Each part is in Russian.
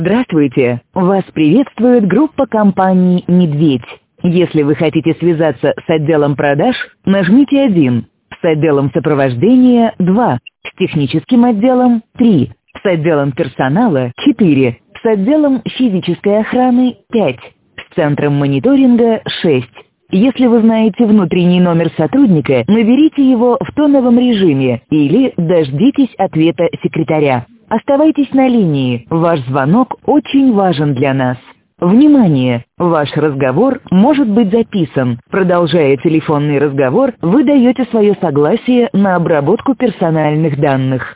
Здравствуйте! Вас приветствует группа компаний «Медведь». Если вы хотите связаться с отделом продаж, нажмите 1, с отделом сопровождения 2, с техническим отделом 3, с отделом персонала 4, с отделом физической охраны 5, с центром мониторинга 6. Если вы знаете внутренний номер сотрудника, наберите его в тоновом режиме или дождитесь ответа секретаря. Оставайтесь на линии, ваш звонок очень важен для нас. Внимание! Ваш разговор может быть записан. Продолжая телефонный разговор, вы даете свое согласие на обработку персональных данных.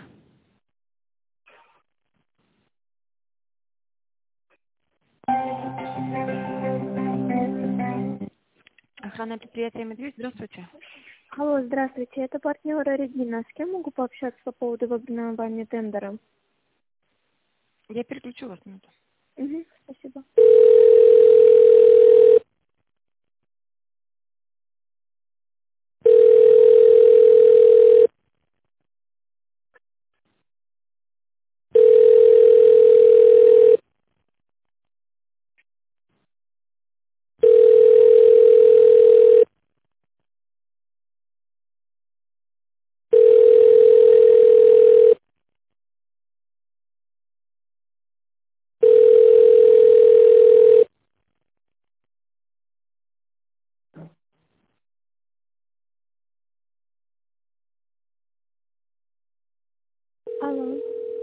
Охранное предприятие «Медведь», здравствуйте. Алло, здравствуйте, это партнер Регина. С кем могу пообщаться по поводу выигранного вами тендера? Я переключу вас минуту. Угу, спасибо. Алло.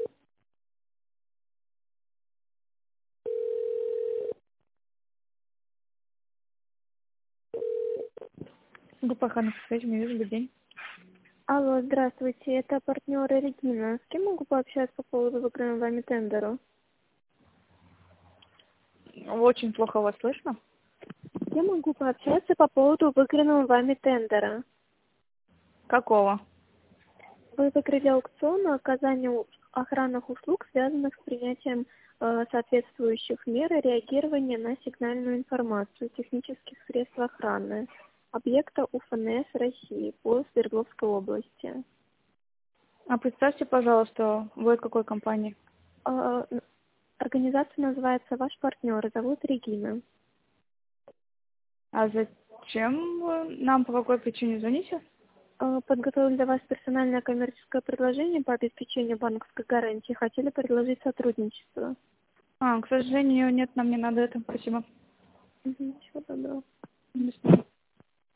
Группа охранных связей, мне добрый день. Алло, здравствуйте, это партнер Регина. С кем могу пообщаться по поводу выигранного вами тендера? Очень плохо вас слышно. Я могу пообщаться по поводу выигранного вами тендера. Какого? Вы выиграли аукцион на оказание охранных услуг, связанных с принятием соответствующих мер и реагирования на сигнальную информацию технических средств охраны объекта УФНС России по Свердловской области. А представьте, пожалуйста, вы от какой компании? Организация называется «Ваш партнер», зовут Регина. А зачем вы нам, по какой причине звоните? Подготовили для вас персональное коммерческое предложение по обеспечению банковской гарантии. Хотели предложить сотрудничество. К сожалению, нет, нам не надо это. Спасибо. Всего доброго. До свидания.